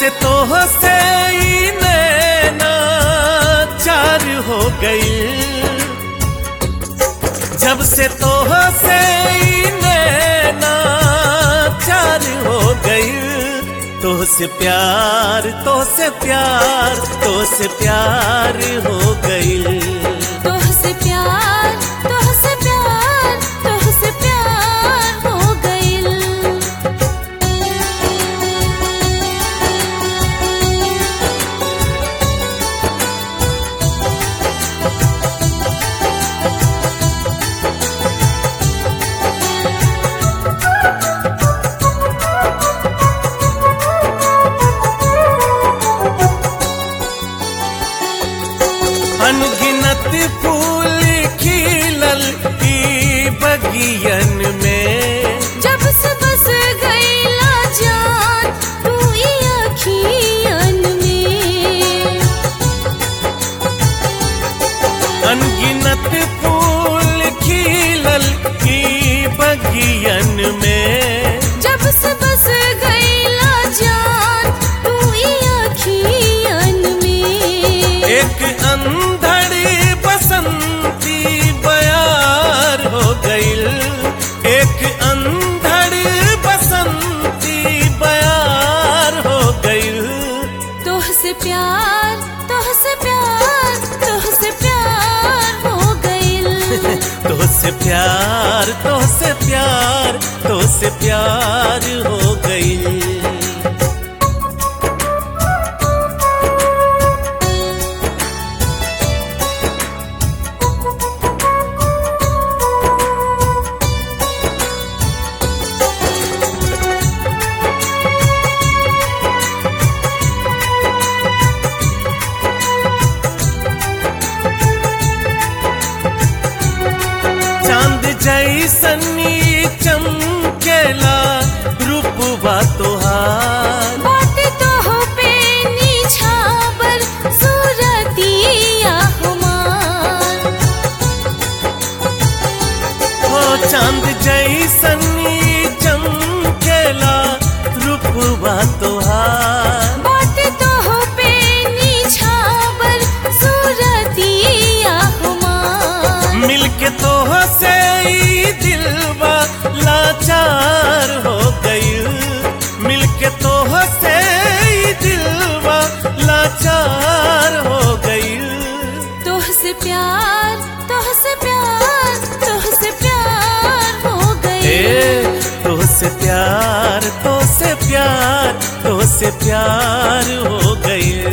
से तोह से ही नैना चार हो गई, जब से तोह से ही नैना चार हो गई। तोह से प्यार, तोह से प्यार, तोह से प्यार हो गई। तोह से प्यार, तोह से प्यार, तोह से प्यार हो गई। अनगिनत फूल खिलल ई बगियन में, जब से बस गईला जान तू ई अखियन में। अनगिनत फूल खिलल ई बगियन में, जब से बस गईला जान तू ई अखियन में। एक अंधड़ी बसंती बयार हो गईल, एक अंधड़ी बसंती बयार हो गईल। तोह से प्यार, तोह से प्यार, तोह से प्यार हो गई। तोह से प्यार, तोह से प्यार, तोह से प्यार हो गई। चांद जैसनी चमकेला रूपवा तोहार, बात तोह पे निछावर सूरतिया हमार। हो चांद जैसनी चमकेला रूपवा तोहार। बात तोह पे निछावर सूरतिया हमार। मिलके तोह से ही दिलवा लाचार हो गई, मिलके तोह से ही दिलवा लाचार हो गई। तोह से प्यार, तोह से प्यार, तोह से प्यार हो गई। तोह से प्यार, तोह से प्यार, तोह से प्यार हो गई।